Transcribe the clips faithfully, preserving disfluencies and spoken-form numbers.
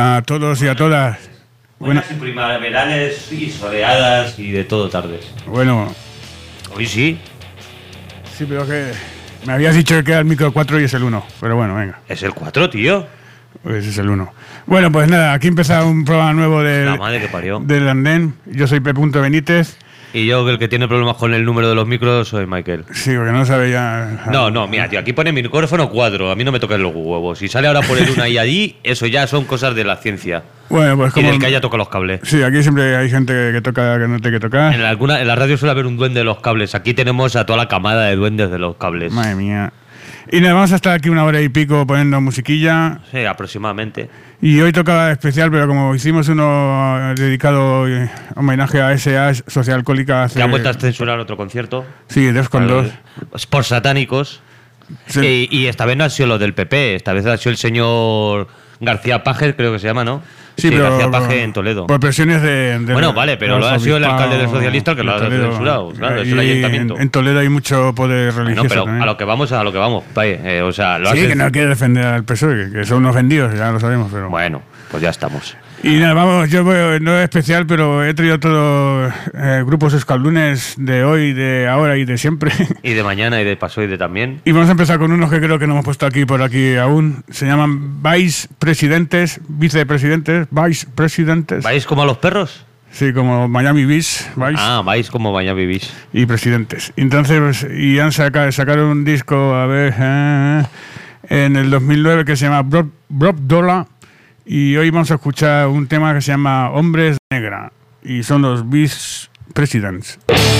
Hola a todos y a todas. Buenas y primaverales y soleadas y de todo tardes. Bueno. Hoy sí. Sí, pero que me habías dicho que era el micro cuatro y es el uno. Pero bueno, venga. Es el cuatro, tío. Pues es el uno. Bueno, pues nada, aquí empieza un programa nuevo del, La madre que parió. del Andén. Yo soy P. Benítez. Y yo, el que tiene problemas con el número de los micros, soy Michael. Sí, porque no sabe ya... No, no, mira, tío, aquí pone micrófono cuatro. A mí no me toquen los huevos. Si sale ahora por el uno y allí, eso ya son cosas de la ciencia. Bueno, pues como... Y del que haya tocado los cables. Sí, aquí siempre hay gente que, que toca, que no tiene que tocar. En la, alguna, en la radio suele haber un duende de los cables. Aquí tenemos a toda la camada de duendes de los cables. Madre mía. Y nada, vamos a estar aquí una hora y pico poniendo musiquilla. Sí, aproximadamente. Y hoy tocaba especial, pero como hicimos uno dedicado eh, homenaje a S A Sociedad Alcohólica hace... Que han vuelto a censurar otro concierto. Sí, dos con dos. Por satánicos. Sí. Y, y esta vez no ha sido lo del P P, esta vez ha sido el señor García Paje, creo que se llama, ¿no? Sí, sí, pero García Paje en Toledo. Por presiones de... de bueno, vale, pero lo ha sido el alcalde del socialista el que lo ha censurado. Claro, es el ayuntamiento. En, en Toledo hay mucho poder religioso. No, pero también. a lo que vamos, a lo que vamos. Vaya, eh, o sea, lo sí, hace... que no quiere defender al P S O E, que, que son unos vendidos, ya lo sabemos, pero... Bueno, pues ya estamos. Y nada, vamos, yo voy, no es especial, pero he traído todos eh, grupos escaldunes de hoy, de ahora y de siempre. Y de mañana y de paso y de también. Y vamos a empezar con unos que creo que no hemos puesto aquí por aquí aún. Se llaman Vice Presidentes, vicepresidentes, Vice Presidentes. ¿Vais como a los perros? Sí, como Miami Beach, Vice. Ah, vais como Miami Beach. Y presidentes. Entonces, pues, y han sacado, sacaron un disco, a ver, eh, en el dos mil nueve que se llama Broad, Broad Dollar. Y hoy vamos a escuchar un tema que se llama Hombres de Negra. Y son los Vice Presidents.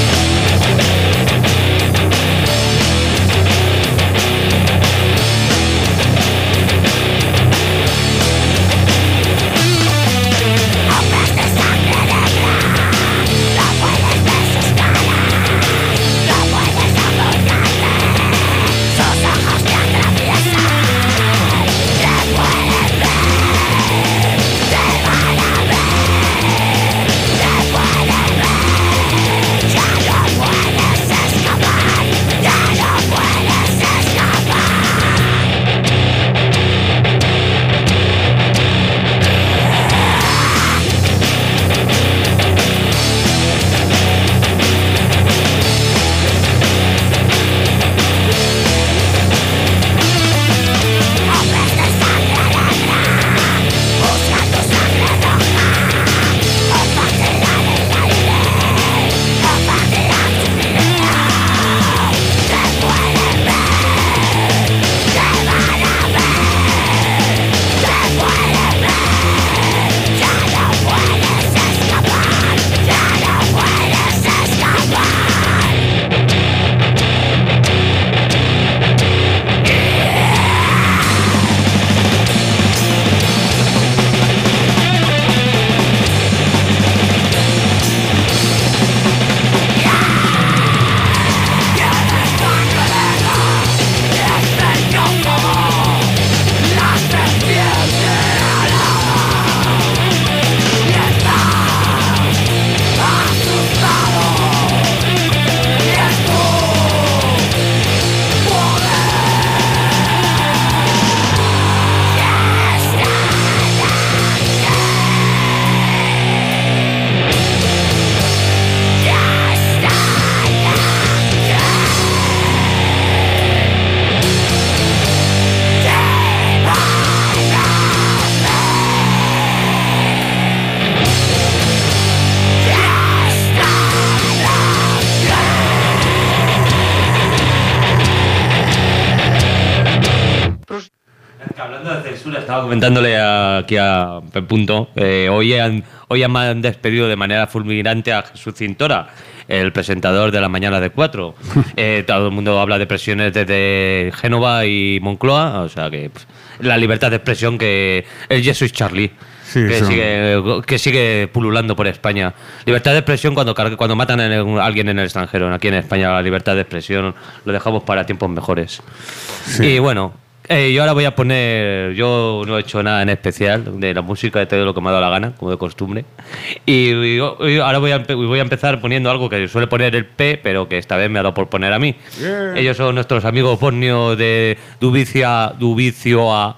Estaba comentándole a, aquí a Punto, eh, hoy, han, hoy han despedido de manera fulminante a Jesús Cintora, el presentador de las mañanas de cuatro. Eh, todo el mundo habla de presiones desde Génova y Moncloa, o sea que pues, la libertad de expresión que el Jesus Charlie. Sí, que, sigue, que sigue pululando por España. Libertad de expresión cuando, cuando matan a alguien en el extranjero. Aquí en España la libertad de expresión lo dejamos para tiempos mejores. Sí. Y bueno, eh, yo ahora voy a poner... Yo no he hecho nada en especial de la música, de todo lo que me ha dado la gana, como de costumbre. Y, y, y ahora voy a, voy a empezar poniendo algo que suele poner el P, pero que esta vez me ha dado por poner a mí. Yeah. Ellos son nuestros amigos bosnios de Dubicia, Dubicioa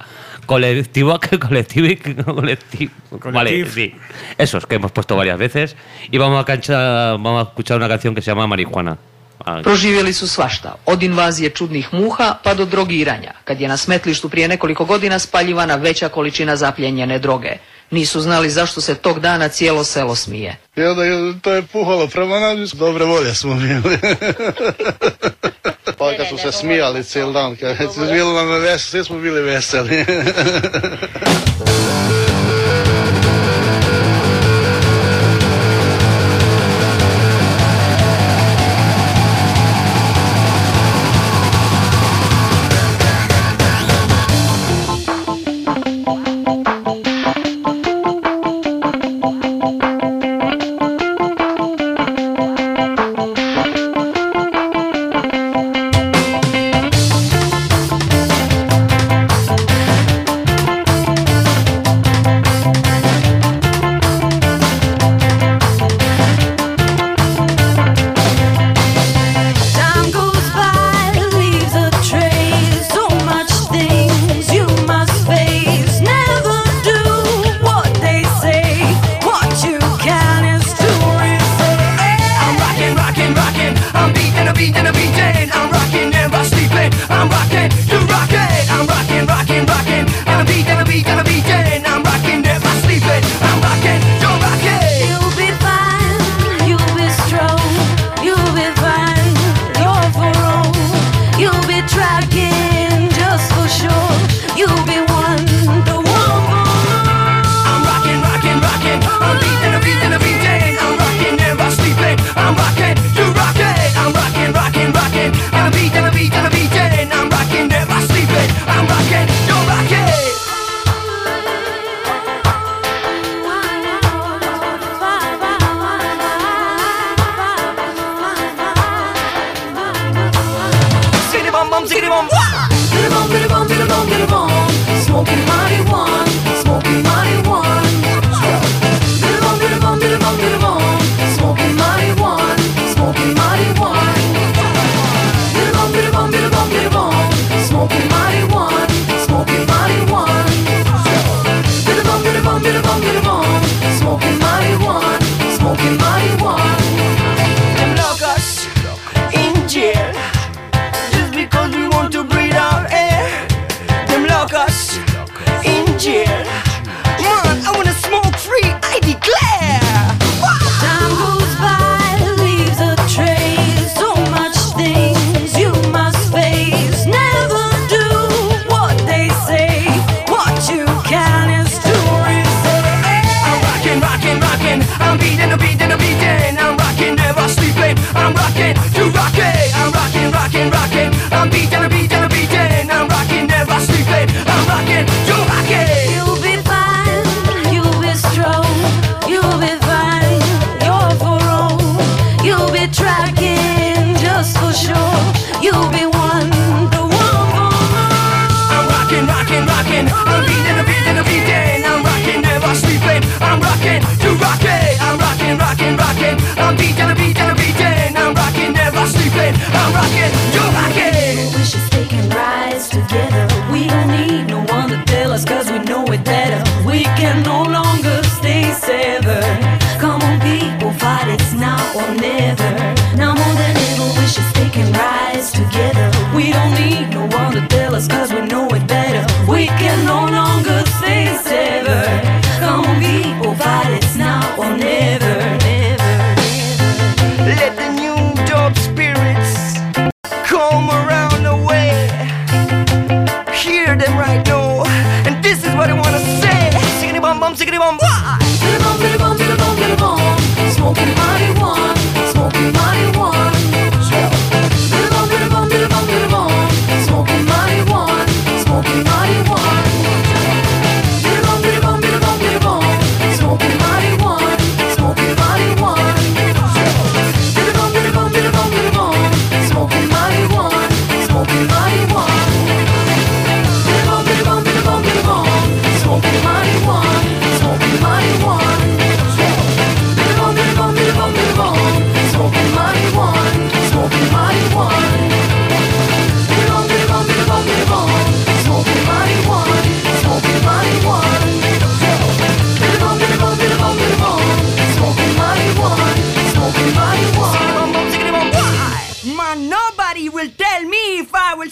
colectivo, colectivo, colectivo, vale, sí, esos que hemos puesto varias veces y vamos a cancha, vamos a escuchar una canción que se llama Marihuana. Proživjeli su svašta, od invazije čudnih muha pa do drogiranja, kad je na smetlištu prije nekoliko godina spaljivana veća količina zapljenjene droge. Nisu znali zašto se tog dana cijelo selo smije. I onda to je puhalo prema nam, dobre volje smo bili. Pa kad su se smijali cijel dan, kad su bili nam veseli, svi smo bili veseli.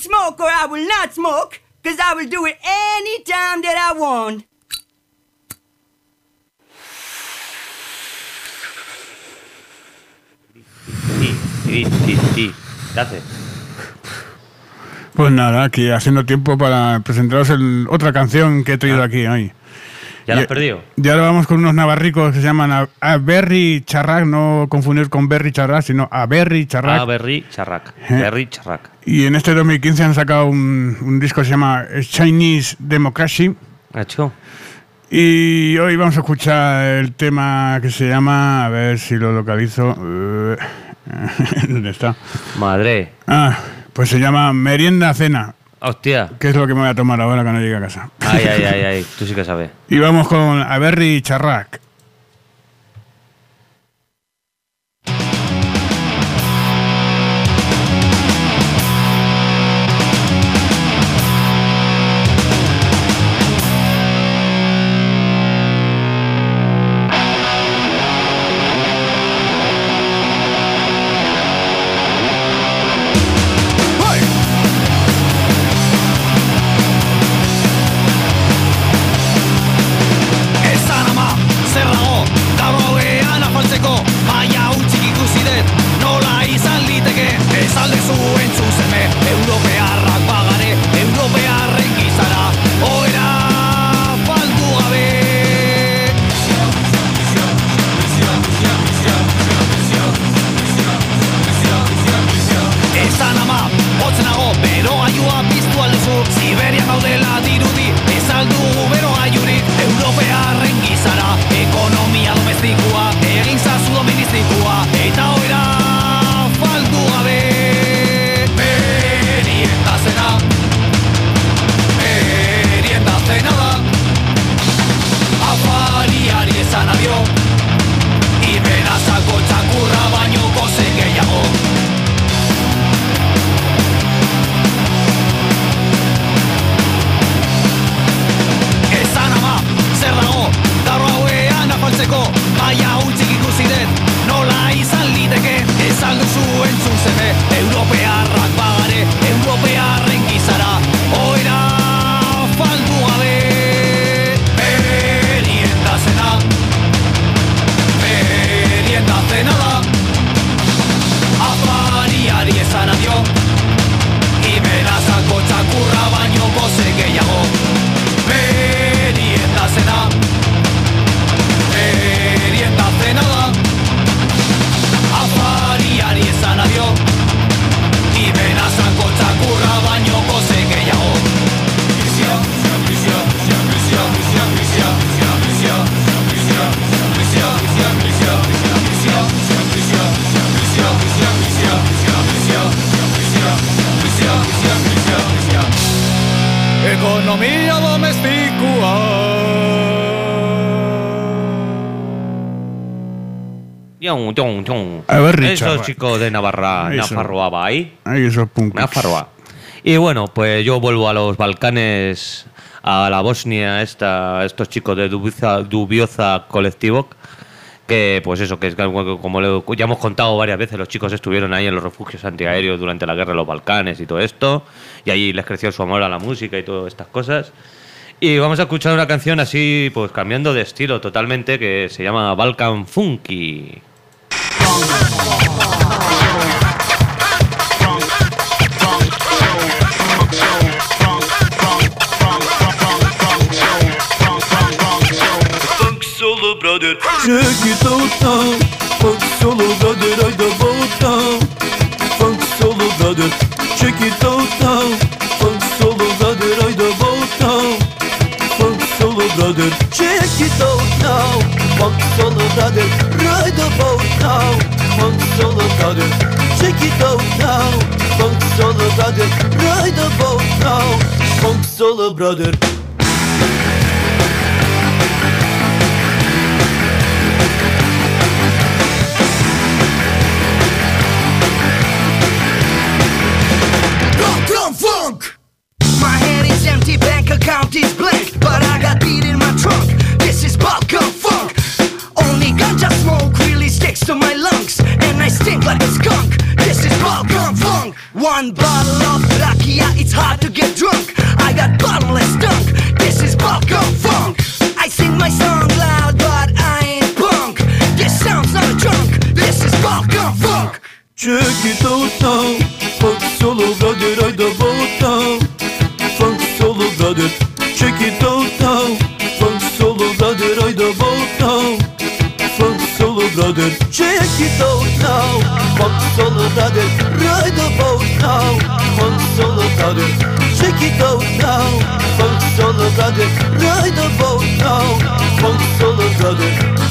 smoke or I will not smoke, cause I will do it any time that I want. Sí, sí, sí, sí. ¿Qué haces? Pues nada, aquí haciendo tiempo para presentaros el, otra canción que he traído ah. aquí hoy. ¿Ya la has perdido? Y ahora vamos con unos navarricos que se llaman a, a Berry Charrac, no confundir con Berry Charrac, sino a Berry Charrac. A Berry Charrac. ¿Eh? Berry Charrac. Y en este dos mil quince han sacado un, un disco que se llama Chinese Democracy. ¿Hecho? Y hoy vamos a escuchar el tema que se llama, a ver si lo localizo. ¿Dónde está? Madre. Ah, pues se llama Merienda Cena. Hostia. ¿Qué es lo que me voy a tomar ahora cuando llegue a casa? Ay, ay, ay, ay. Tú sí que sabes. Y vamos con a Berry Charrac. Economía domesticua. Yon, yon, yon. A ver, Richard. Esos chicos de Navarra, Eso. Nafarroa ahí. Ay, esos punkis. Nafarroa. Y bueno, pues yo vuelvo a los Balcanes, a la Bosnia, esta, estos chicos de Dubioza, Dubioza Colectivo, que pues eso, que es como le, ya hemos contado varias veces, los chicos estuvieron ahí en los refugios antiaéreos durante la guerra de los Balcanes y todo esto, y allí les creció su amor a la música y todas estas cosas. Y vamos a escuchar una canción así, pues cambiando de estilo totalmente, que se llama Balkan Funky. Solo brother, check it out now. Funk solo brother, I the boat now. Funk solo brother, check it out now. Funk solo brother, I the boat now. Funk solo brother, check it out now. Funk solo brother, ride the boat now. Funk solo brother, check it out now. Funk solo brother, ride the boat now. Funk solo brother. My head is empty, bank account is blank, but I got beat in my trunk. This is Balkan funk. Only ganja smoke really sticks to my lungs, and I stink like a skunk. This is Balkan funk. One bottle of Rakia, it's hard to get drunk. I got bottomless dunk, this is Balkan funk. I sing my song loud, but I ain't punk. This sounds not a drunk, this is Balkan funk. Check it out now, funk solo brother, I the boat now. Funk solo brother, check it out now, funk solo brother, I the boat now. Funk solo brother, check it out now, funk solo brother, ride the boat now. Funk solo brother, check it out now, funk solo brother, ride the boat now. Funk solo brother.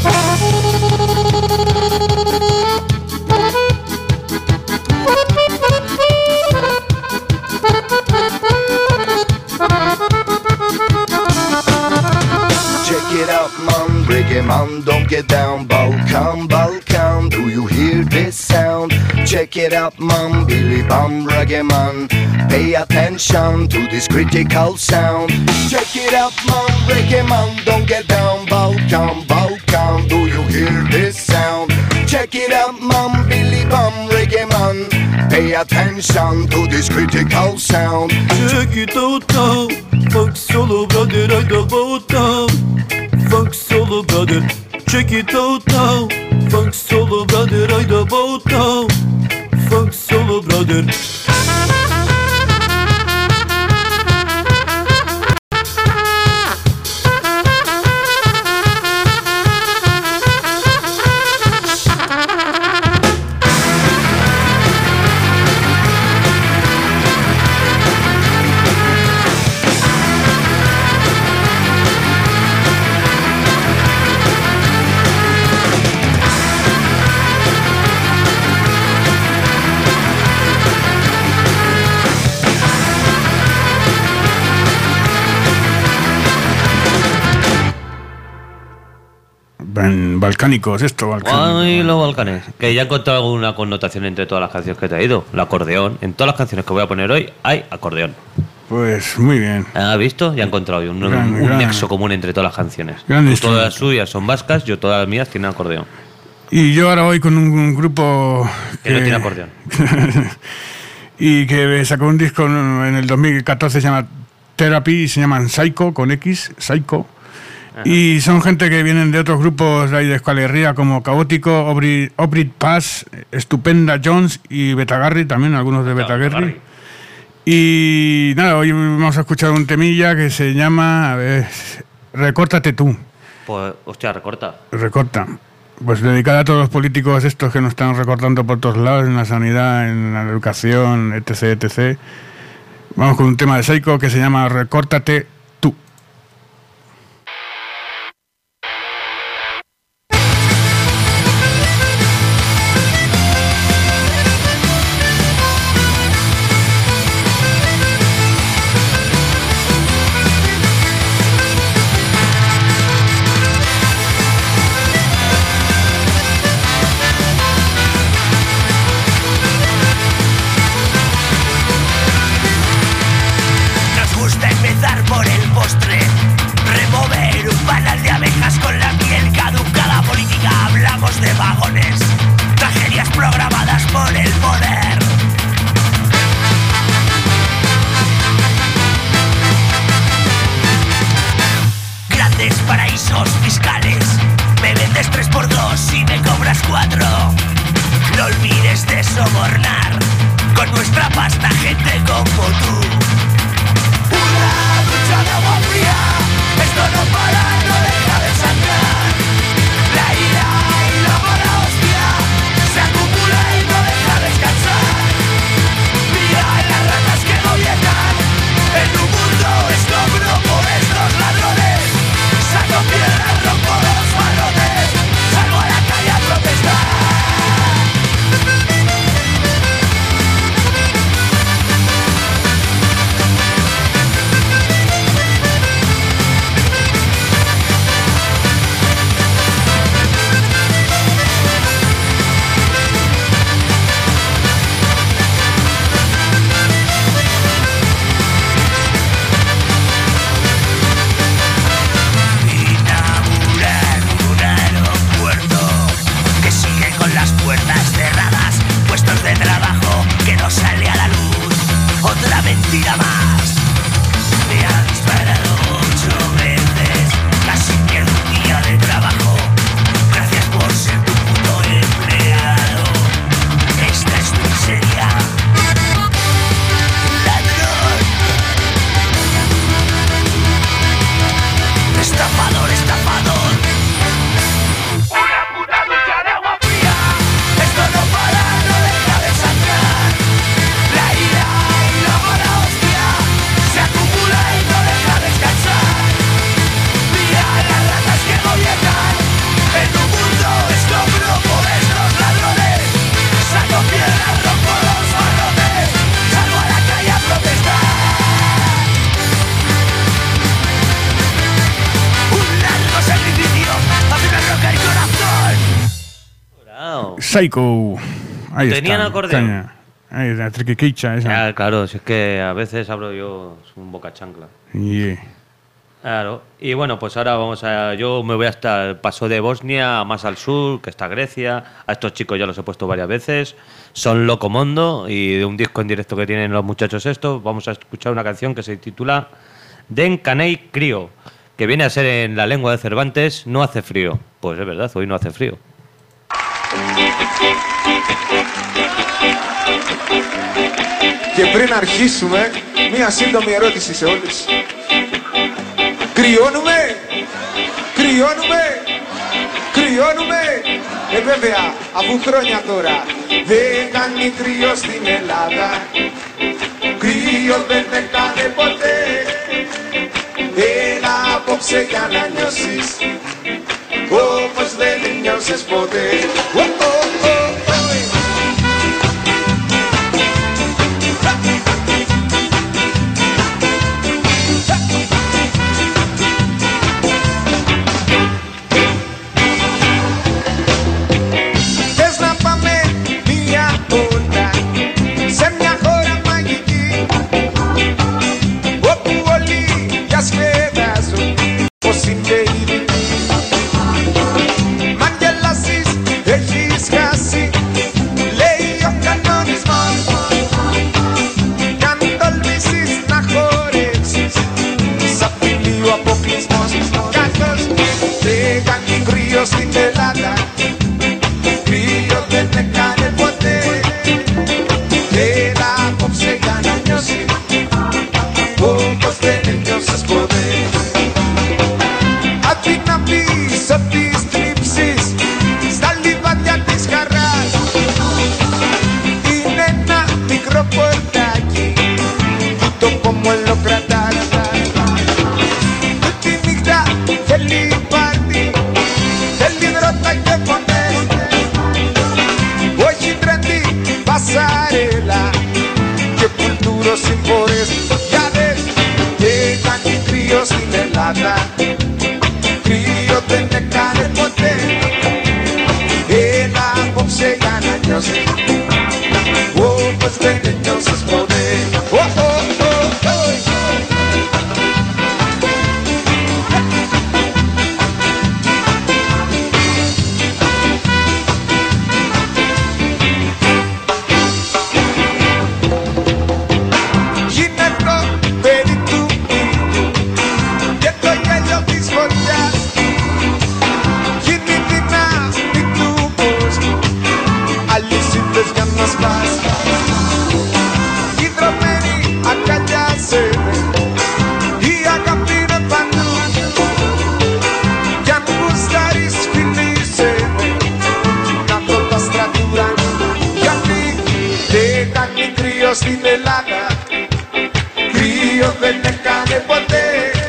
Check it out, man, reggae man, don't get down. Balkan, Balkan, do you hear this sound? Check it out, man, Billy Bum, reggae man, pay attention to this critical sound. Check it out, man, reggae man, don't get down. Balkan, Balkan, do you hear this sound? Check it out, man, Billy Bum, reggae man, pay attention to this critical sound. Check it out now, funk solo brother, I the boat now. Funk solo brother, check it out now, funk solo brother, I the boat now. Funk solo brother. Balcánicos, esto, balcánicos. Ay, los Balcanes. Que ya he encontrado alguna connotación entre todas las canciones que he traído. El acordeón. En todas las canciones que voy a poner hoy hay acordeón. Pues muy bien. ¿Has visto? Ya he encontrado un, Gran, un gran. nexo común entre todas las canciones. Gran Tú, instrumento. todas las suyas son vascas, yo todas las mías tienen acordeón. Y yo ahora voy con un, un grupo Que no tiene acordeón. y que sacó un disco en el dos mil catorce, se llama Therapy, y se llaman Psycho, con X, Psycho. Ajá. Y son gente que vienen de otros grupos de ahí de Escualerría, como Caótico, Obrit, Obrit Pass, Estupenda Jones y Betagarry, también algunos de Betagarry. Y nada, hoy vamos a escuchar un temilla que se llama, a ver, Recórtate tú. Pues, hostia, recorta. Recorta. Pues dedicada a todos los políticos estos que nos están recortando por todos lados, en la sanidad, en la educación, etc, etcétera. Vamos con un tema de Psycho que se llama Recórtate tú. tira más. Me ha disparado ocho veces, casi pierdo un día de trabajo. Gracias por ser tu puto empleado. Esta es tu miseria. Ladrón. Estafador, estafador. Una puta ducha de agua fría. Esto no para, no deja de sangrar. La ira y la mala hostia se acumula y no deja descansar. Mira las ratas que gobiernan en un mundo escombro por estos ladrones. Saco piedras, rompo los barrotes, salgo a la calle a protestar. Un largo sacrificio hace una roca el corazón. Bravo. Psycho. Ahí ¿Tenían está. acordeón? Caña. Ahí, la triquiquicha esa. Ah, claro, si es que a veces hablo yo un boca chancla. Yeah. Claro. Y bueno, pues ahora vamos a. Yo me voy hasta el paso de Bosnia, más al sur, que está Grecia. A estos chicos ya los he puesto varias veces. Son Locomondo y de un disco en directo que tienen los muchachos estos. Vamos a escuchar una canción que se titula Den Canei Crio, que viene a ser en la lengua de Cervantes, no hace frío. Pues es verdad, hoy no hace frío. Και πριν αρχίσουμε, μία σύντομη ερώτηση σε όλους. Κρυώνουμε, κρυώνουμε, κρυώνουμε. Ε, βέβαια, αφού χρόνια τώρα δεν κάνει κρύο στην Ελλάδα. Κρύο δεν έκανε ποτέ. Έλα απόψε για να νιώσεις, όπως δεν νιώσες ποτέ. Oh, oh, oh, oh. Στην Ελλάδα κρύο δεν έκανε ποτέ. Έλα απόψε για να νιώσεις, όπως δεν νιώσες ποτέ. Αντί να πεις ότι στρίψεις στα λιβάδια της χαράς, είναι ένα μικρό πορτάκι που το πομόλο κρατάς. Τη νύχτα θέλει πάρτι, θέλει δρότα και φωνές, όχι τρέντι, πασαρέλα και κουλτούρο συμπορές. Για δες, και κάνει κρύο στην Ελλάδα, κρύο δεν έκανε ποτέ. Έλα απόψε για να νιώσεις, όπως δεν νιώσες ποτέ. Oh, oh, oh, oh. Στην Ελλάδα κρύο δεν έκανε ποτέ.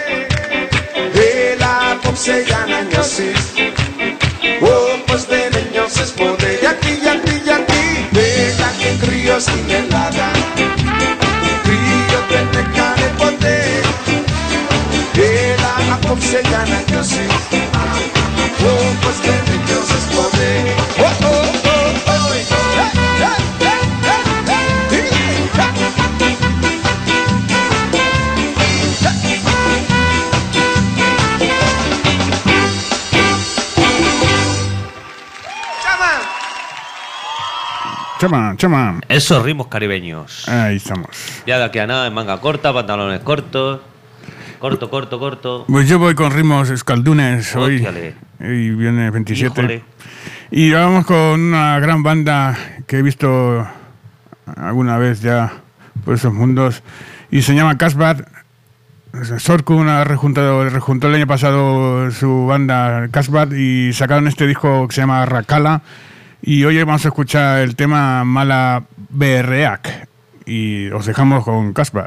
Έλα απόψε για να νιώσεις, όπως δεν νιώσες ποτέ. Γιατί, γιατί, γιατί δεν έκανε κρύο στην Ελλάδα, κρύο δεν έκανε ποτέ. Έλα απόψε για να νιώσεις, όπως δεν νιώσες ποτέ. Oh, oh, oh, oh. Hey, hey, hey. Chama, chama. Esos ritmos caribeños. Ahí estamos. Ya de aquí a nada, en manga corta, pantalones cortos. Corto, corto, corto. Pues yo voy con ritmos escaldunes hoy. Hóstiale. Y viene veintisiete. Híjole. Y vamos con una gran banda que he visto alguna vez ya por esos mundos. Y se llama Casbah. Sorkun ha rejuntado, rejuntó el año pasado su banda Casbah y sacaron este disco que se llama Rakala. Y hoy vamos a escuchar el tema Mala Berreak. Y os dejamos con Casbah.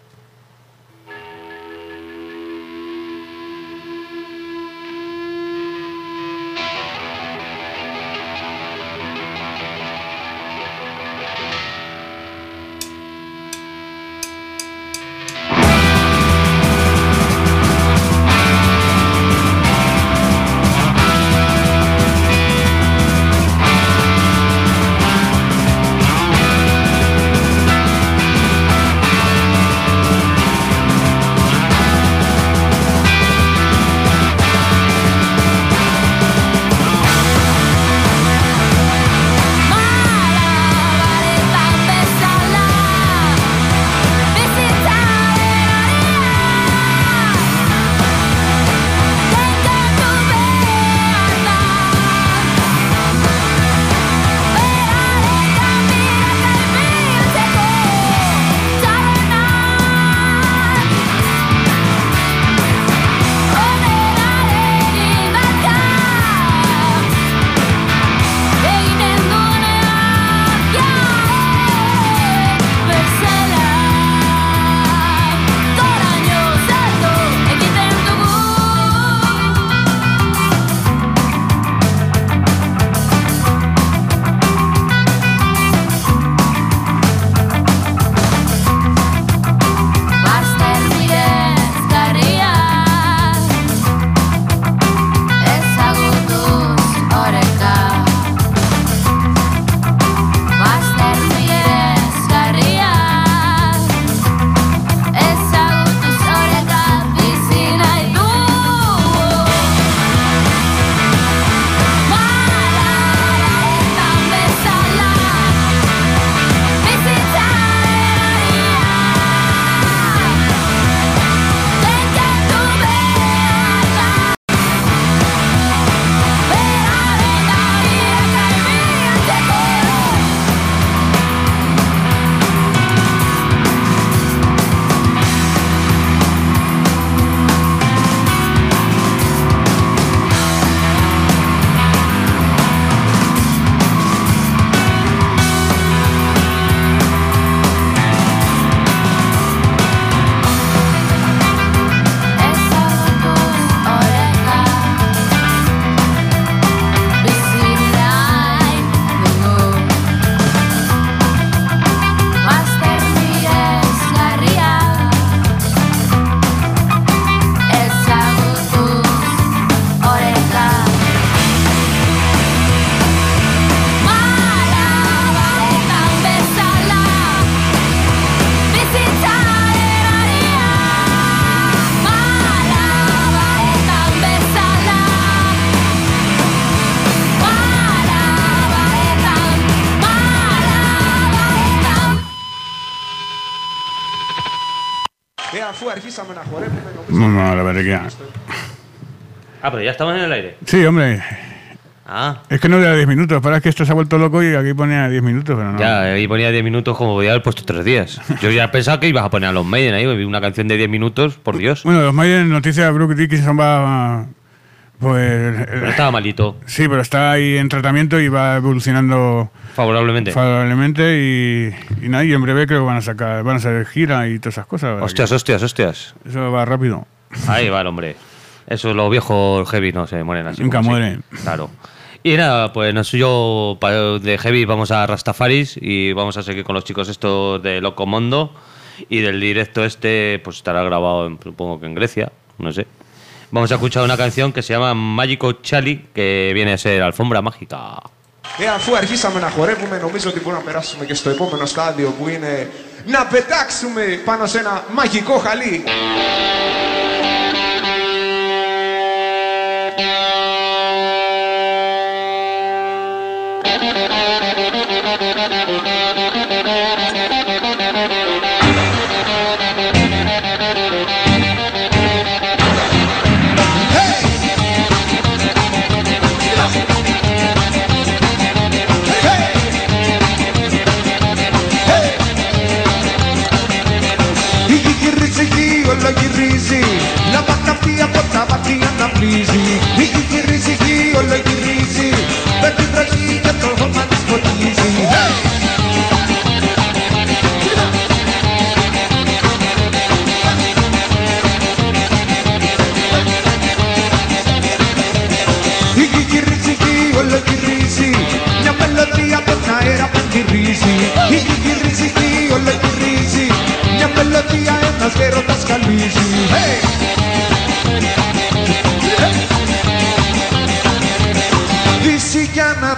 No, no, la verdad que... Ah, pero ya estamos en el aire. Sí, hombre. Ah. Es que no da diez minutos, para que esto se ha vuelto loco y aquí ponía diez minutos, pero no. Ya, ahí ponía diez minutos como podía haber puesto tres días. Yo ya pensaba que ibas a poner a los Maiden ahí, una canción de diez minutos, por Dios. Bueno, los Maiden, noticias, Bruce Dickinson va... Pues... Pero estaba malito. Sí, pero está ahí en tratamiento y va evolucionando... Favorablemente. Favorablemente y, y nada, y en breve creo que van a sacar, van a hacer gira y todas esas cosas. Hostias, hostias, hostias. Eso va rápido. Ahí va el hombre. Eso, los viejos heavy no se mueren así. Nunca mueren. Sí. Claro. Y nada, pues no soy yo de heavy, vamos a Rastafaris y vamos a seguir con los chicos estos de Locomondo. Y del directo este, pues estará grabado, en, supongo que en Grecia, no sé. Vamos a escuchar una canción que se llama Magico Chali, que viene a ser Alfombra Mágica. Εάν αφού αρχίσαμε να χορεύουμε, νομίζω ότι μπορούμε να περάσουμε και στο επόμενο στάδιο που είναι να πετάξουμε πάνω σε ένα μαγικό χαλί.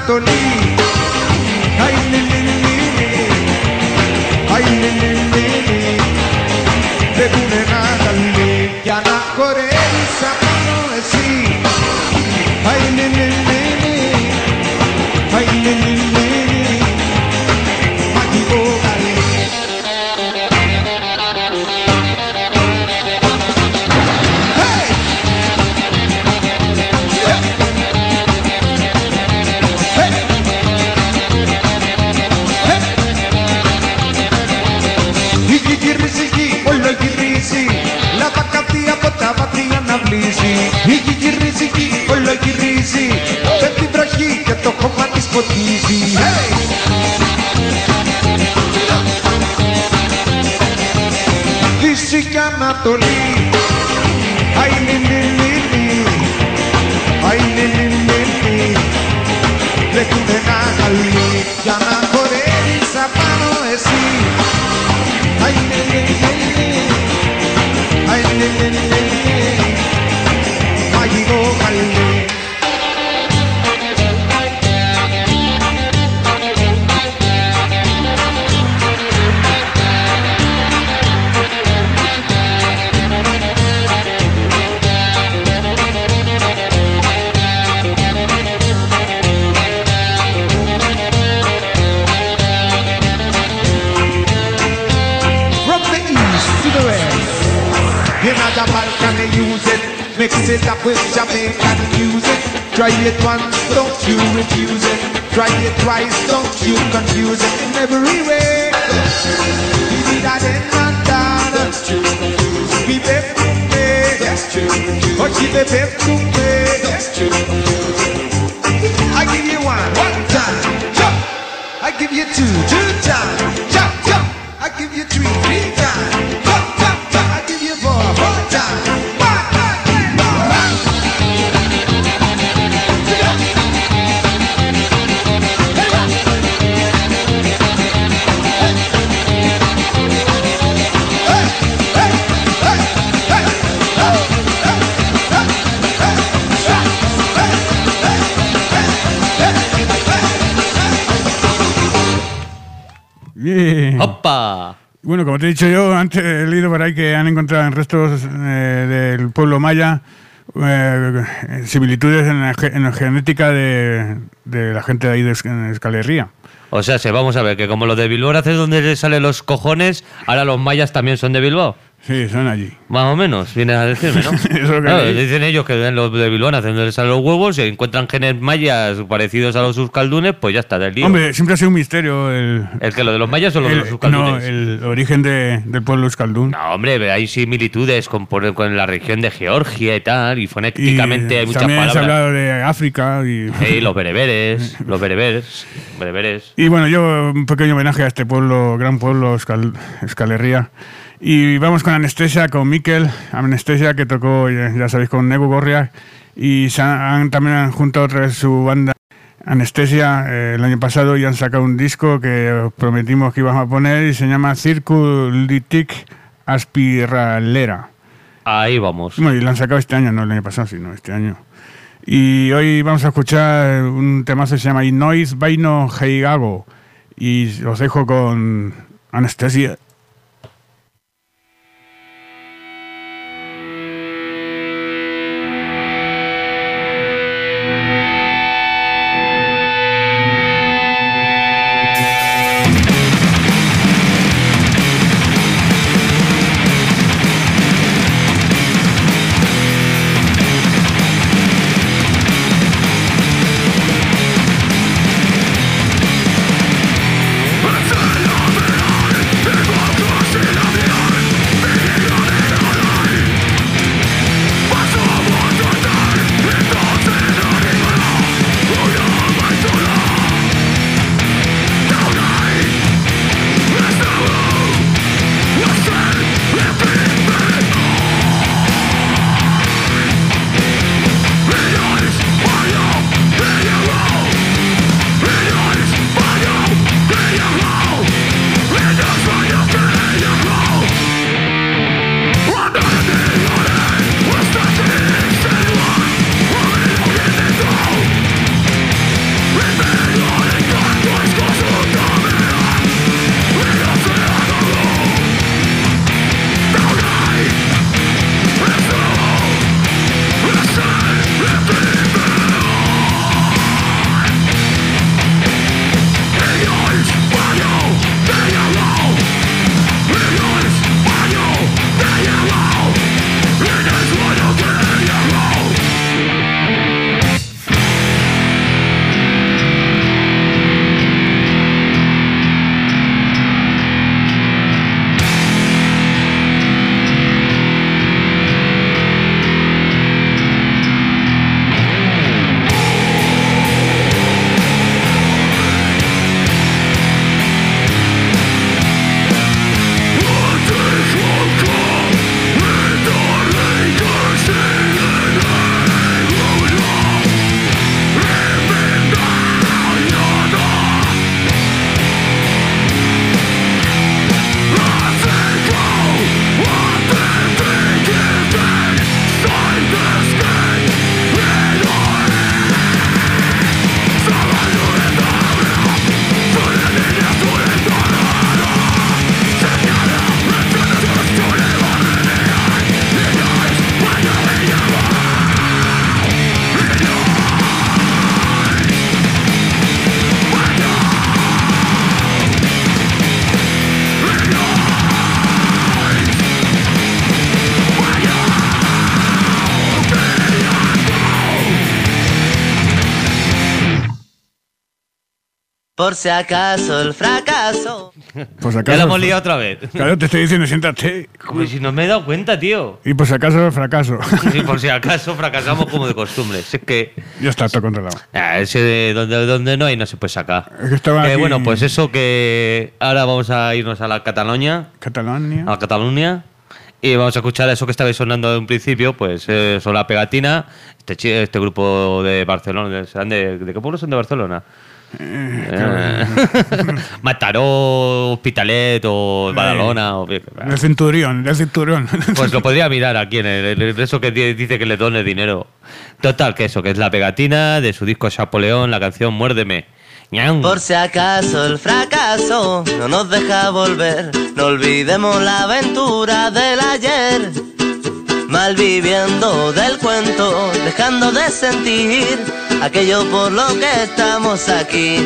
chiamatoli. Ai li li li li, ai li li li li, de pune nagalli, chiana coreri sapano e sì. Ai li li li li, ai li li li li, ma chi vogali. La vaccatia potava via na blisi. Higi girisi, oi girisi. Senti brachi che tocco ma ti spotisi. Hey! Chi si chiama Toli? Ai li li li li, ai li li li li. Le cune nagalli, chiama coreri sapano e sì. Ai li li li li. Ay, le, le, le, le, Mágico Galli. From the east to the west, in other Balkan they use it. Mix it up with Jamaican music. Try it once, don't you refuse it. Try it twice, don't you confuse it. In every way, we need a den and down. We pep to me, oh she pep to me. I give you one, one time, jump. I give you two, two times, jump, jump. I give you three, three times, jump, jump, jump. I give you four, four times. Bien. ¡Opa! Bueno, como te he dicho yo, antes he leído por ahí que han encontrado en restos eh, del pueblo maya eh, similitudes en la, en la genética de, de la gente de ahí de Euskal Herria. O sea, se vamos a ver que como los de Bilbao hace donde les salen los cojones, ahora los mayas también son de Bilbao. Sí, son allí. Más o menos, vienes a decirme, ¿no? Eso es lo que Claro, leí. dicen ellos que los de Bilbao hacen donde les salen los huevos y encuentran genes mayas parecidos a los euskaldunes, pues ya está, del lío. Hombre, siempre ha sido un misterio el... ¿El que lo de los mayas o lo de los el- euskaldunes? no, el origen de- del pueblo euskaldún. No, hombre, hay similitudes con, por- con la región de Georgia y tal, y Y fonéticamente hay muchas también se ha palabras. hablado de África y... Sí, los bereberes, los bereberes, bereberes. Y bueno, yo un pequeño homenaje a este pueblo, gran pueblo, Euskal, Euskal Herria. Y vamos con Anestesia, con Mikel, Anestesia, que tocó, ya, ya sabéis, con Negu Gorriak. Y se han, han- también han juntado otra vez su banda Anestesia eh, el año pasado y han sacado un disco que os prometimos que íbamos a poner y se llama Circulitic Aspiralera. Ahí vamos. Bueno, y lo han sacado este año, no el año pasado, sino este año. Y hoy vamos a escuchar un temazo que se llama Inoiz Baino Heigago. Y os dejo con Anestesia. Let's Por si acaso el fracaso. Por si Ya acaso. la hemos liado otra vez. Claro, te estoy diciendo, siéntate. Como si no me he dado cuenta, tío. Y por si acaso el fracaso. Y por si acaso fracasamos como de costumbre. Si es que. Ya está todo controlado. Ah, ese de donde, donde no hay no se puede sacar. Es que estaba Eh, aquí- bueno, pues eso que ahora vamos a irnos a la Cataluña, Cataluña. a la Cataluña, y vamos a escuchar eso que estabais sonando de un principio, pues eh, son La Pegatina, este, chi- este grupo de Barcelona, de, ¿serán de, ¿de qué pueblo son de Barcelona? Eh, Mataró, Hospitalet o Badalona. O, El Centurión, el Centurión. pues lo podría mirar aquí en el, en eso que di- dice que le done dinero. Total, que eso, que es La Pegatina, de su disco Chapoleón, la canción Muérdeme. Ñau. Por si acaso el fracaso no nos deja volver, no olvidemos la aventura del ayer. Malviviendo del cuento, dejando de sentir aquello por lo que estamos aquí.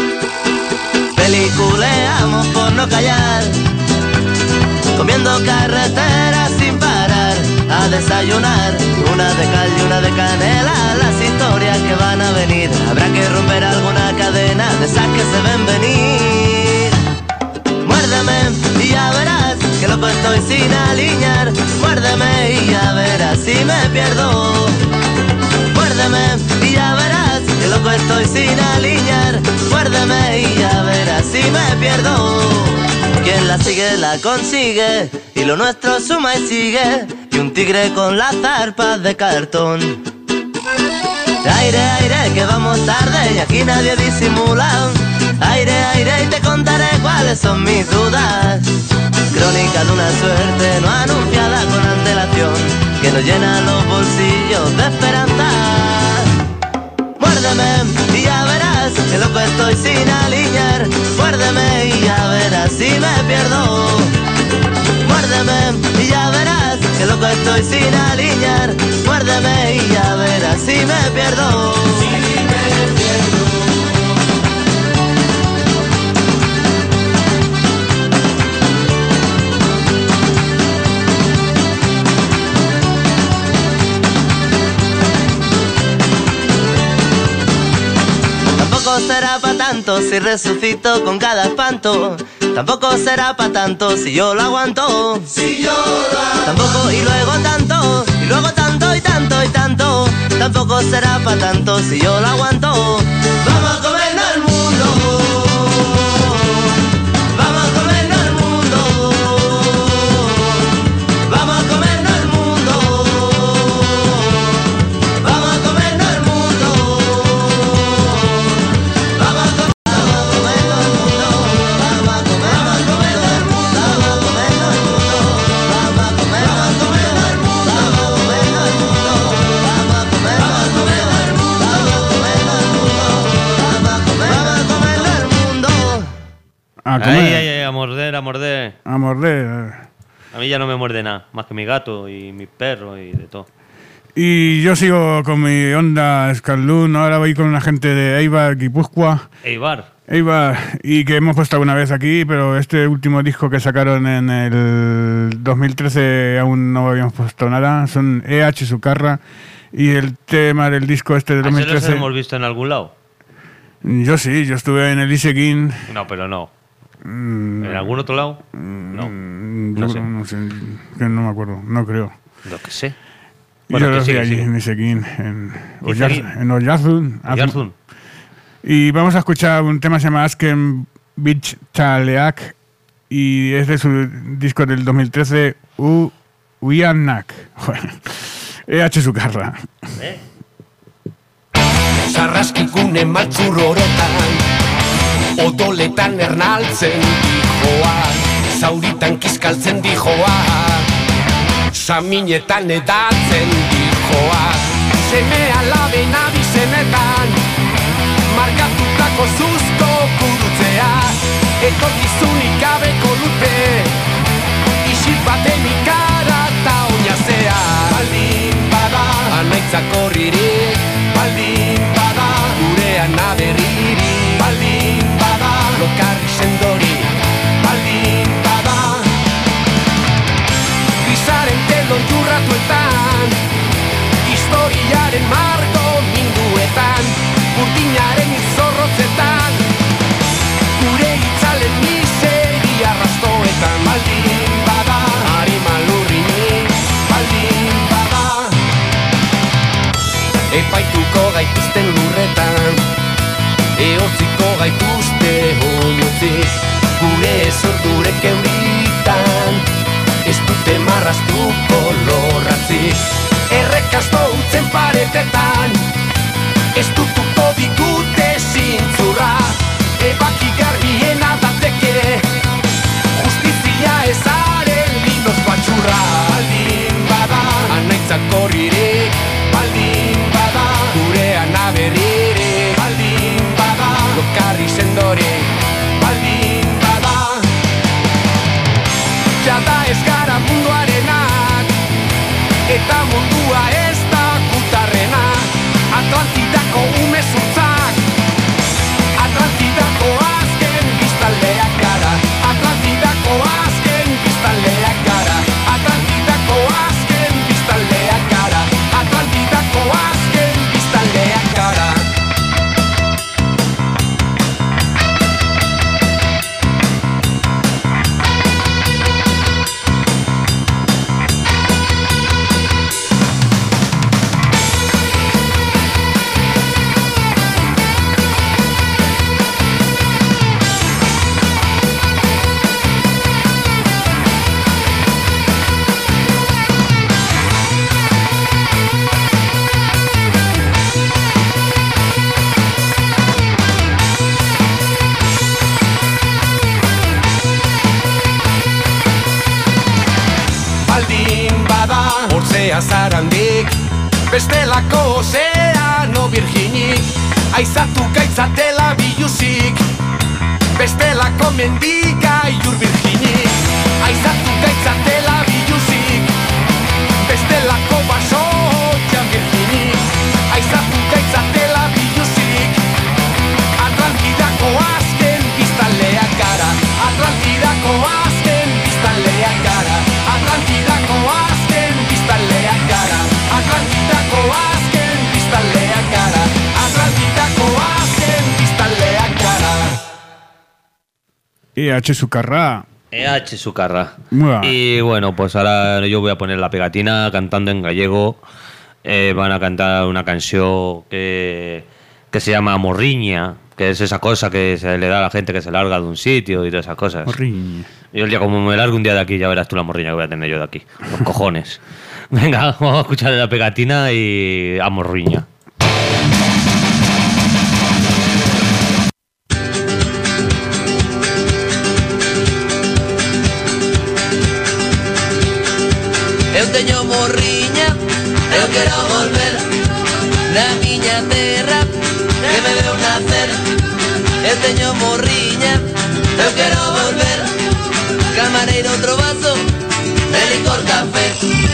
Peliculeamos por no callar, comiendo carreteras sin parar, a desayunar, una de cal y una de canela, las historias que van a venir, habrá que romper alguna cadena de esas que se ven venir. Muérdeme y ya verás que loco estoy sin alinear, muérdeme y ya verás si me pierdo. Muérdeme y ya verás que loco estoy sin alinear, muérdeme y ya verás si me pierdo. Quien la sigue la consigue y lo nuestro suma y sigue, y un tigre con las zarpas de cartón. Aire, aire, que vamos tarde y aquí nadie disimula. Aire, aire, y te contaré cuáles son mis dudas. Crónica de una suerte no anunciada con antelación, que nos llena los bolsillos de esperanza. Muérdeme y ya verás que loco estoy sin alinear, muérdeme y ya verás si me pierdo. Muérdeme y ya verás que loco estoy sin alinear, muérdeme y ya verás si me pierdo. Si me pierdo. Tampoco será pa' tanto si resucito con cada espanto. Tampoco será pa' tanto si yo lo aguanto. Si yo lo aguanto. Tampoco y luego tanto, y luego tanto y tanto y tanto. Tampoco será pa' tanto si yo lo aguanto. Vamos a comernos el mundo. Vamos a comernos el mundo. Vamos a comernos el mundo. Vamos a comernos el mundo. Vamos a comernos el mundo. Vamos a comernos el mundo. Vamos a comernos el mundo. Vamos a comernos el mundo. Vamos a comernos el mundo. Vamos a comernos el mundo. Vamos a comernos el mundo. Vamos a comernos el mundo. A Ay, comer. ay, ay, a morder, a morder. A morder. A mí ya no me muerde nada, más que mi gato y mi perro y de todo. Y yo sigo con mi onda Scarlun. Ahora voy con una gente de Eibar, Guipúzcoa. Eibar. Eibar, y que hemos puesto alguna vez aquí, pero este último disco que sacaron en el dos mil trece aún no habíamos puesto nada. Son E H Sucarra. Y el tema del disco este de ¿A ese los dos mil trece. hemos visto en algún lado? Yo sí, yo estuve en el Iseguin. No, pero no. Mm, ¿En algún otro lado? No. mm, no yo sé. no sé, que no me acuerdo, no creo. Lo que sé. Bueno, yo que lo vi sigue, allí sigue. en Iseguin, en Iseguin. Oyarzun. En Oyarzun. Oyarzun. Y vamos a escuchar un tema que se llama Asken Beach Chaleak, y es de su disco del dos mil trece, U Uianak. E H Sucarra. ¿Eh? Sarraskikune maltzur orotan, odoletan ernaltzen dijoa, zauritan kiskaltzen dijoa, saminetan edatzen dijoa, seme alaben abizenetan, markatutako zuzko gurutzea, etorkizunik gabeko lupe, isil baten ikara eta oinazea. Baldin bada, anaitzako ririk, baldin bada, gurean aberriri, baldin bada, lokarri sendori, baldin bada, grisaren telon jurratuetan, historiaren margo minduetan, burdinaren izorrotzetan, zordurek euritan ez dute marraztuko lorratzik. Errekasto utzen paretetan ez dutuko digute zintzurra. Ebaki garbiena dateke justizia ezaren linos batxurra. Baldin bada anaitzak korririk, baldin bada gurean aberririk, baldin bada lokarri sendorik, baldin bada jada ez gara munduarenak eta mundua ez da kutarrena. Atlantidako umezurtzak, Atlantidako azken biztanleak gara, Atlantidako azken biztanleak gara, Atlantidako azken biztanleak gara, Atlantidako azken biztanleak gara. Zarandik, bestelako ozeano virginik, aizatu gaitzatela biluzik, bestelako mendika iur virginik, aizatu gaitzatela biluzik, bestelako basoian virginik, aizatu gaitzatela biluzik. Atlantidako azken biztanleak gara, Atlantidako azken biztanleak gara, Atlantidako azken biztanleak gara, Atlantidako azken biztanleak gara, Atlantidako azken biztanleak gara. E H Sucarrá. E H Sucarrá. Mua. Y bueno, pues ahora yo voy a poner la pegatina cantando en gallego. Eh, van a cantar una canción que, que se llama Morriña, que es esa cosa que se le da a la gente que se larga de un sitio y todas esas cosas. Morriña. Y el día como me largo un día de aquí, ya verás tú la morriña que voy a tener yo de aquí. Los cojones. Venga, vamos a escuchar la pegatina y a Morriña. Eu teño morriña, eu quero volver na miña terra que me veu nacer. Eu teño morriña, eu quero volver. Camareiro, outro vaso de licor café.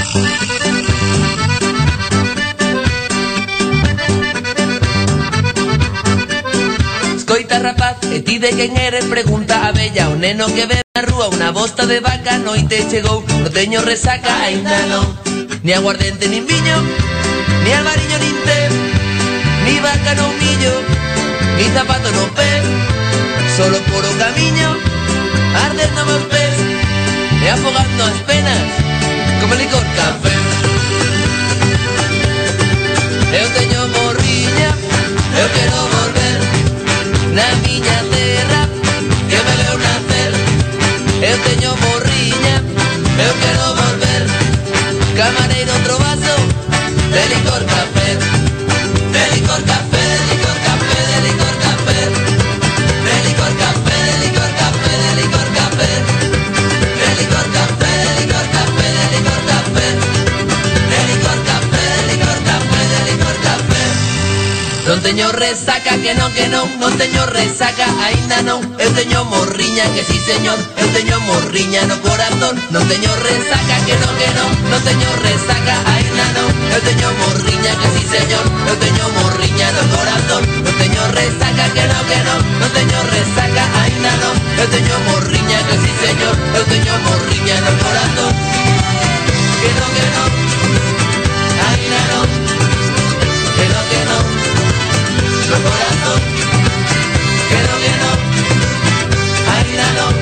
Escoita, rapaz, e ti de quen eres? Pregunta a bella. O neno que ve na rúa unha bosta de vaca, noite chegou. Non teño resaca, aínda non. Ni aguardente, nin viño, ni albariño, nin té, ni vaca no millo, ni zapato no pé. Solo por o camiño, ardendo meus pés e afogando as penas como licor café. Eu teño morriña, eu quero volver na miña terra que me veu nacer. Eu teño morriña, eu quero volver. Camareiro, outro vaso de licor café. De licor café, de licor café, de licor café. De licor café, de licor café, de licor café. De licor café, de licor café, de licor café. De licor café, de licor café, de licor café. Non teño resaca, que non, que non, non teño resaca, aínda non. Eu teño morriña, que si señor, eu teño morriña no corazón. Non teño resaca, que non, que non, non teño resaca, aínda non. Eu teño morriña, que si señor, eu teño morriña no corazón. Non teño resaca, que non, que non, non teño resaca, aínda non. Eu teño morriña, que si señor, eu teño morriña no corazón. Que non, que non, aínda non. Que non, que non, no corazón. Que non, que non, aínda non.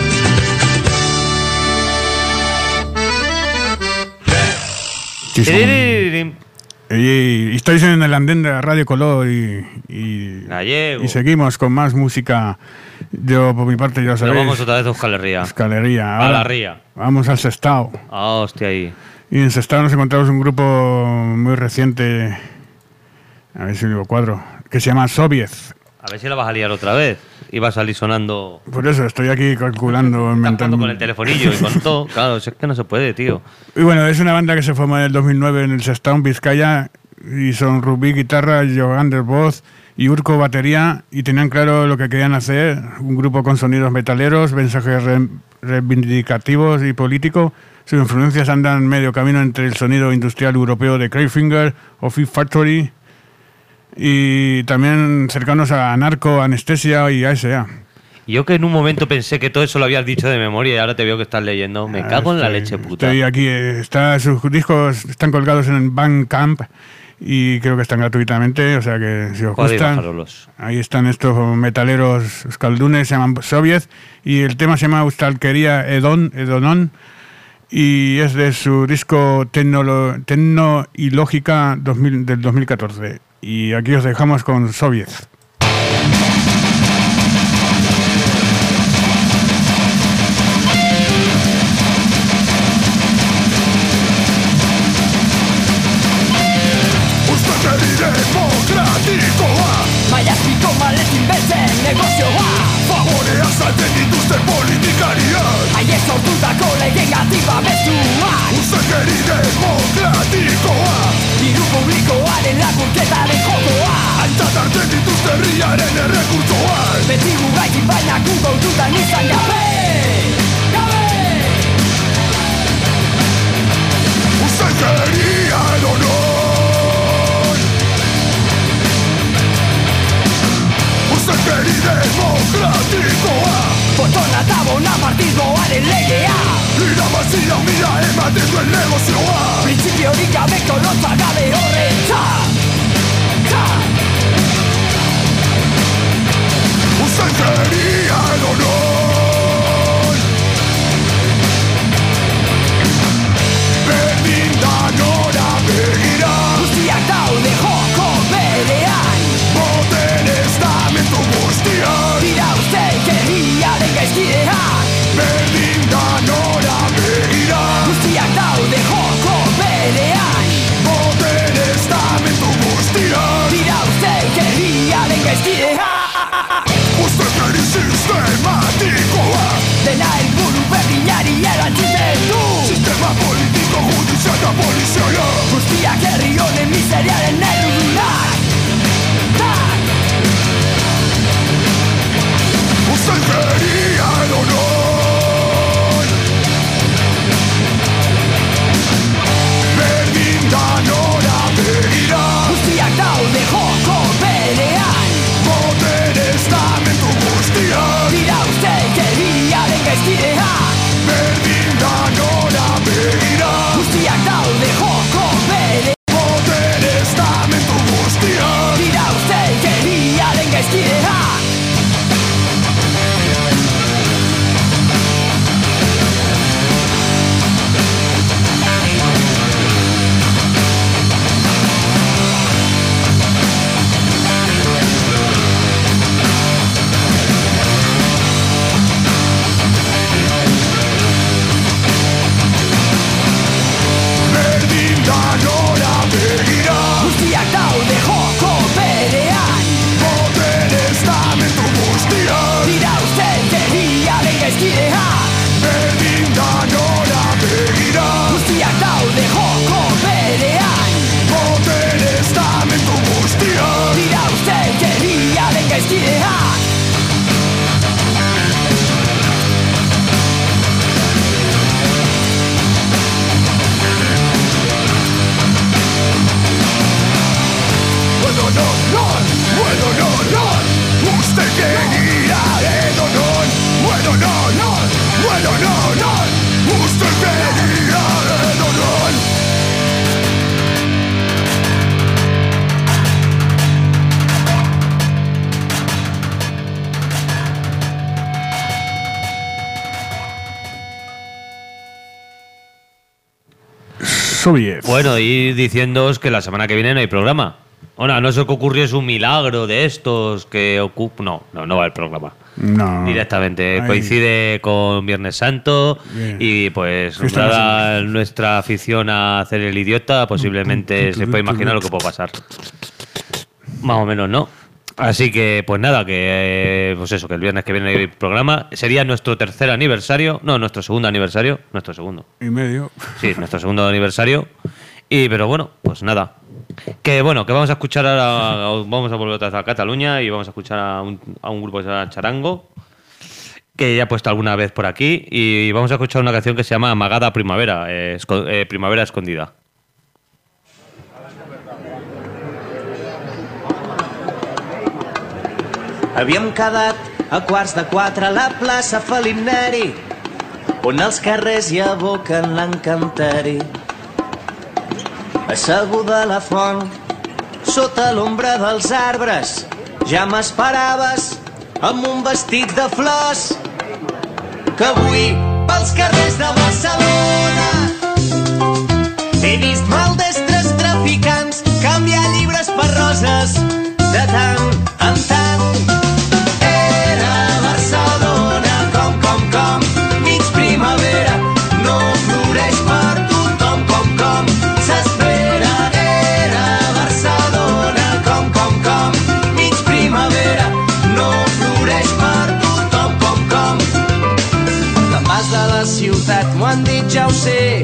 Y estáis en el andén de la Radio Color y, y, Gallego. y seguimos con más música Yo, por mi parte, ya Pero sabéis. vamos otra vez a Euskal Herria. Euskal Herria. A Ahora la ría. Vamos al Sestao. Ah, hostia, ahí. Y en Sestao nos encontramos un grupo muy reciente, a ver si digo cuadro, que se llama Soviet. A ver si la vas a liar otra vez. Y va a salir sonando... Por eso estoy aquí calculando. Estás con el telefonillo y con todo. Claro, es que no se puede, tío. Y bueno, es una banda que se formó en el dos mil nueve en el Sestao, en Vizcaya, y son Rubí guitarra, Joander voz y Urko batería, y tenían claro lo que querían hacer, un grupo con sonidos metaleros, mensajes re- reivindicativos y políticos. Sus influencias andan medio camino entre el sonido industrial europeo de Crayfinger o Fear Factory, y también cercanos a Anarco, Anestesia y A S A. Yo que en un momento pensé que todo eso lo habías dicho de memoria y ahora te veo que estás leyendo. Me cago en la Estoy- leche, puta. Estoy aquí, eh, está, sus discos están colgados en Bandcamp y creo que están gratuitamente, o sea que si os Podéis gustan, bajaros. ahí están estos metaleros escaldunes, se llaman Soviet, y el tema se llama Ustalquería Edon, Edonon, y es de su disco Tecnolo- Tecno y Lógica dos mil, del dos mil catorce. Y aquí os dejamos con Soviet. Ustelkeri demokratikoa Maiazpiko maletin betzen negozioa Favorea salten dituzten politikariak Haiek sortutako legegatik babestuak Ustelkeri demokratikoa Diru publikoaren laburketaren jokoa Aintzat hartzen dituzte herriaren errekurtsoak Beti gugaitik baina gu gaututan izan gabe Gabe Ustelkeria edonon Ustelkeri demokratikoa Botona eta bona partidoaren legea Irabazia unida ematen duen negozioa Printzipiorik gabeko lotza gabe horretzat Ustelkeria edonon Berdin da nora begira Guztiak daude joko berean Boten estamentu guztiak Dira usteik herriaren gaizkideak Berdin da nora begira Guztiak daude joko berean Boten estamentu guztiak Dira usteik herriaren gaizkideak Ustelkeri sistematikoa Dena helburu berdinari erantzuten du Sistema politiko, judizial eta poliziala Guztiak herri honen miseriaren errudunak Ustelkeria edonon Berdin da nora begira Guztiak daude joko berean Boten estamentu guztiak Dira usteik herriaren gaizkideak Berdin da nora begira Guztiak daude joko berean Boten estamentu guztiak Dira usteik herriaren gaizkideak Berdin da nora begira Guztiak daude joko berean Boten estamentu guztiak Dira usteik herriaren gaizkideak Berdin da nora begira Guztiak daude joko berean Boten estamentu guztiak Dira usteik herriaren gaizkideak Bueno, no, no, bueno, no, no Ustelkeria edonon Bueno, no, no, bueno, no, no Ustelkeria edonon Soviet. Bueno, y diciéndoos que la semana que viene no hay programa. Bueno, a no ser que ocurriese un milagro de estos que ocup... No, no, no va el programa. No. Directamente. Ahí. Coincide con Viernes Santo. Bien. Y pues, Fiesta dada nuestra afición a hacer el idiota, posiblemente se puede imaginar lo que puede pasar. Más o menos, ¿no? Así que, pues nada, que eh, pues eso, que el viernes que viene el programa sería nuestro tercer aniversario, no, nuestro segundo aniversario, nuestro segundo. Y medio. Sí, nuestro segundo aniversario. Y, pero bueno, pues nada. Que bueno, que vamos a escuchar ahora, vamos a volver otra vez a Cataluña y vamos a escuchar a un, a un grupo que se llama Charango, que ya he puesto alguna vez por aquí, y vamos a escuchar una canción que se llama Amagada Primavera, eh, esco- eh, Primavera Escondida. Havíem quedat a quarts de quatre a la plaça Felip Neri, on els carrers hi aboquen l'encanteri. Asseguda a la font, sota l'ombra dels arbres, ja m'esperaves amb un vestit de flors, que avui pels carrers de Barcelona he vist maldestres traficants canviar llibres per roses de tant en tant. Era Barcelona com, com, com, mig primavera, no floreix per tothom com, com s'espera. Era Barcelona com, com, com, mig primavera, no floreix per tothom com, com. Te'n vas de la ciutat, m'ho han dit, ja ho sé,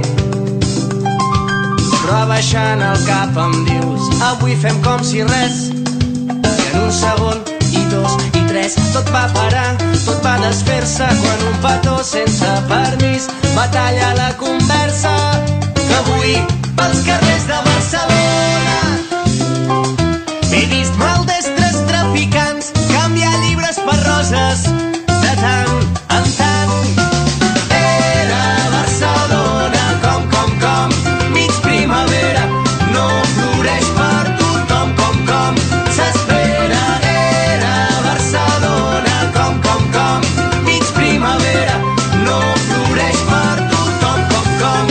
però abaixant el cap em dius, avui fem com si res, i en un segon i dos i tres tot va parar, tot va desfer-se quan un petó sense permís va tallar la conversa, que avui pels carrers de Barcelona he vist maldestres traficants canviar llibres per roses de tant en tant. Era Barcelona com, com, com, mig primavera, no floreix per tothom com, com s'espera. Era Barcelona com, com, com, mig primavera, no floreix per tothom com, com.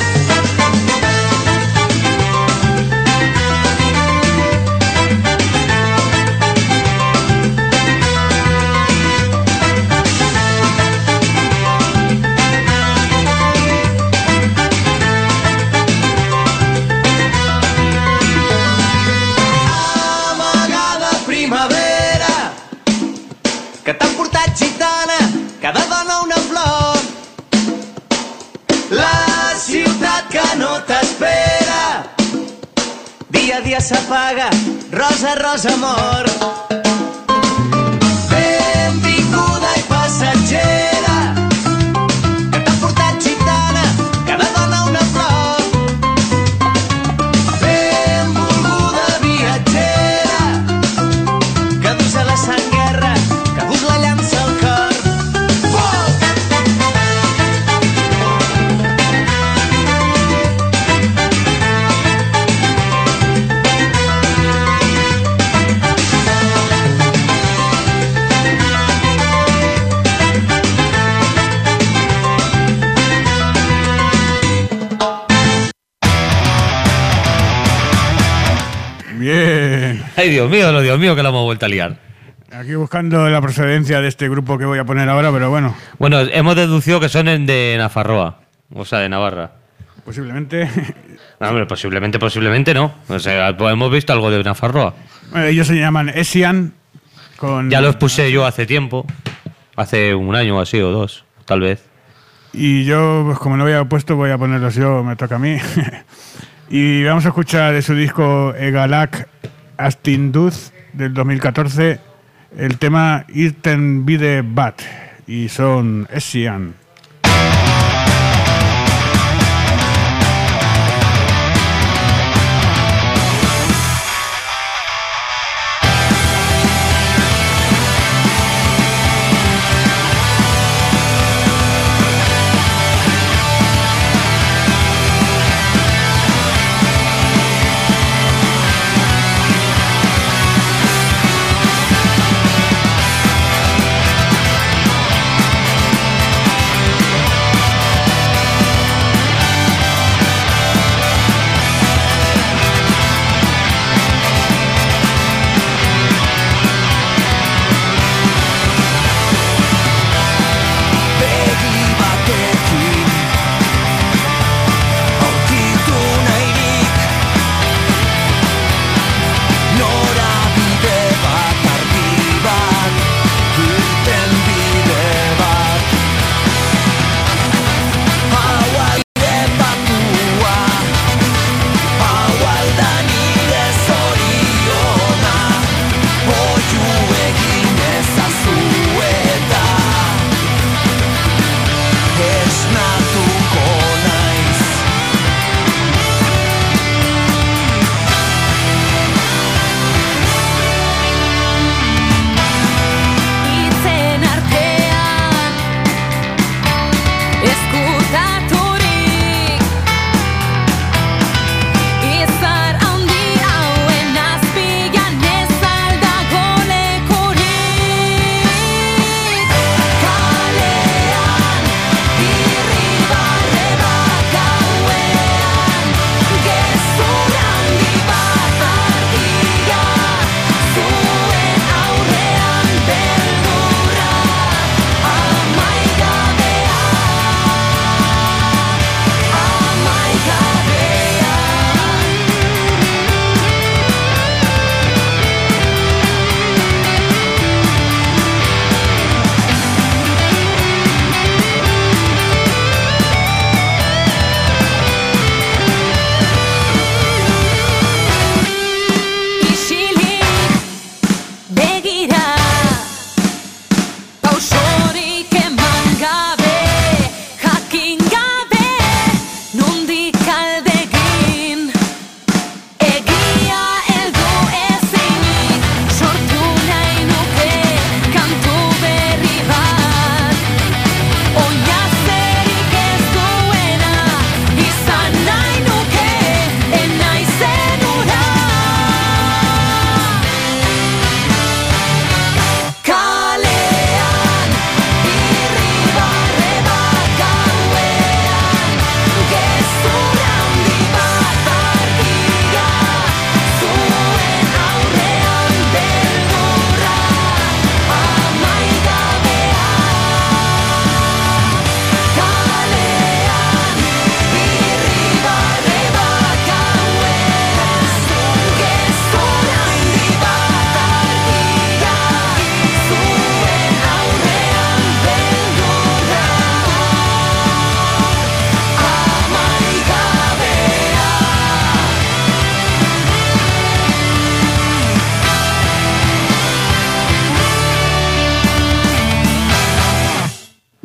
Amagada primavera, que t'han portat gitana, cada dona una flor. La ciutat que no t'espera, dia a dia s'apaga, rosa, rosa, amor. Benvinguda i passatgera, que t'han portat gitana, cada dona una flor. Benvolguda viatgera, que dus a la sang guerra, que dus la llança al cor. Bien. Ay, Dios mío, lo Dios mío, que la hemos vuelto a liar. Aquí buscando la procedencia de este grupo que voy a poner ahora, pero bueno, Bueno, hemos deducido que son en- de Nafarroa, o sea, de Navarra. posiblemente. No, hombre, posiblemente, posiblemente no. O sea, pues hemos visto algo de Nafarroa. Bueno, ellos se llaman Esian. Con, Ya los puse yo hace tiempo, hace un año o así, o dos, tal vez. Y yo, pues como no había puesto, voy a ponerlos yo, me toca a mí. Y vamos a escuchar de su disco Egalak Astinduz del dos mil catorce el tema Irten Bide Bat. Y son Esian. Thank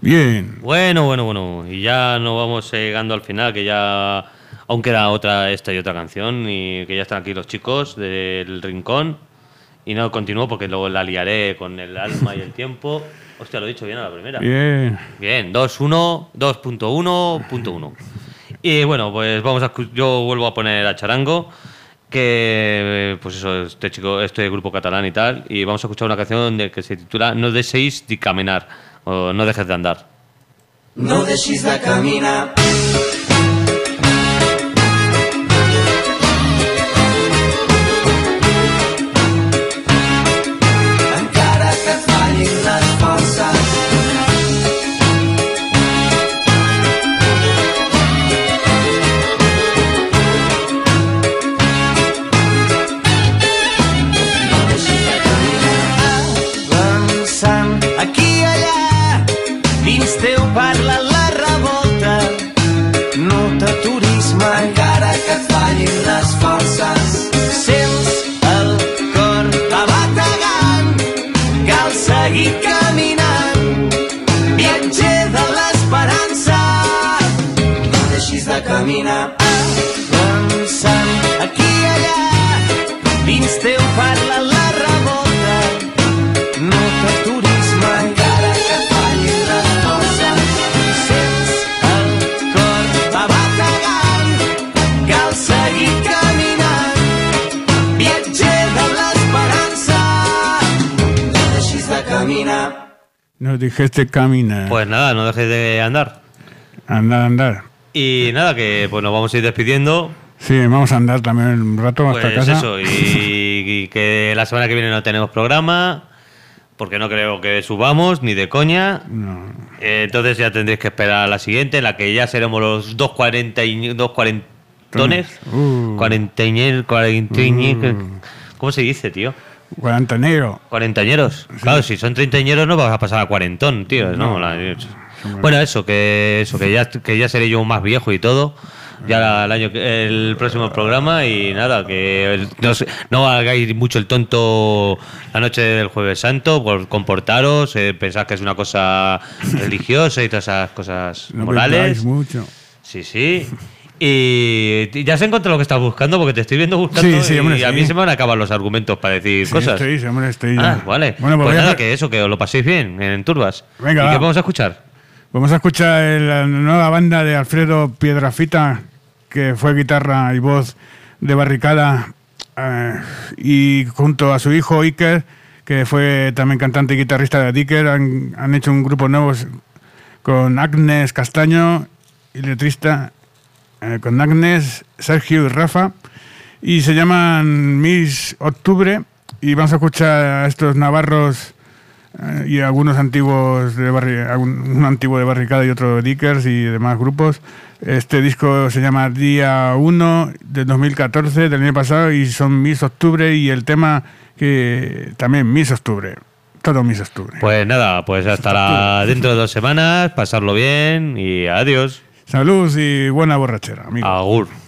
Bien. Bueno, bueno, bueno. Y ya nos vamos llegando al final, que ya aún queda otra, esta y otra canción, y que ya están aquí los chicos del Rincón. Y no continúo porque luego la liaré con el alma y el tiempo. Hostia, lo he dicho bien a la primera. Bien. Bien, dos uno, dos punto uno punto uno. Y bueno, pues vamos a escu- yo vuelvo a poner a Charango, que pues eso, este chico, este grupo catalán y tal, y vamos a escuchar una canción de que se titula No deixéis de caminar, o No dejes de andar. No deixis de caminar. Encara que et fallin les forces. No deixis de caminar. Avançant aquí i allà, dins teu parla la revolta. No t'aturis mai, encara que et fallin les forces. Sents el cor va bategant, cal seguir caminant. Viatger de l'esperança, no deixis de caminar. Avançant aquí i allà, dins teu parla la revolta. No t'aturis mai, encara que et fallin les forces. Sents el cor va bategant, cal seguir caminant. Viatger de l'esperança, no deixis de caminar. No dijiste caminar. Pues nada, no dejes de andar. Andar, andar. Y nada, que pues nos vamos a ir despidiendo. Sí, vamos a andar también un rato hasta Pues casa. eso, y, y que la semana que viene no tenemos programa, porque no creo que subamos, ni de coña. No. Eh, entonces ya tendréis que esperar a la siguiente, en la que ya seremos los dos cuarenta y dos cuarentones. Uh. Cuarentañeros, cuarentañeros. Uh. ¿Cómo se dice, tío? Cuarentanero. Cuarentañeros. Claro, si son treintañeros no vas a pasar a cuarentón, tío. No, No. La- Bueno, eso, que eso, que ya, que ya seré yo más viejo y todo. Ya el año que- el próximo programa, y nada, que no, sé, no hagáis mucho el tonto la noche del Jueves Santo, por comportaros, eh, pensad que es una cosa religiosa y todas esas cosas No morales. pensáis mucho. Sí, sí. Y ya has encontrado lo que estás buscando, porque te estoy viendo buscando, Sí, sí, y hombre, a sí. mí se me van a acabar los argumentos para decir Sí, cosas. estoy, sí, hombre, estoy ya. Ah, vale. Bueno, pues, pues voy a nada, hacer- que eso, que os lo paséis bien en Turbas. Venga, ¿Y va. qué vamos a escuchar? Vamos a escuchar la nueva banda de Alfredo Piedrafita, que fue guitarra y voz de Barricada, eh, y junto a su hijo Iker, que fue también cantante y guitarrista de Dicker, han, han hecho un grupo nuevo con Agnes Castaño y letrista, eh, con Agnes, Sergio y Rafa, y se llaman Miss Octubre, y vamos a escuchar a estos navarros eh, y algunos antiguos de barri algún, un antiguo de Barricada y otro de Dickers y demás grupos. Este disco se llama Día uno de dos mil catorce, del año pasado, y son Miss Octubre, y el tema que también Miss Octubre, todo Miss Octubre. Pues nada, pues hasta la, dentro de dos semanas, pasarlo bien y adiós. Salud y buena borrachera, amigos. Agur.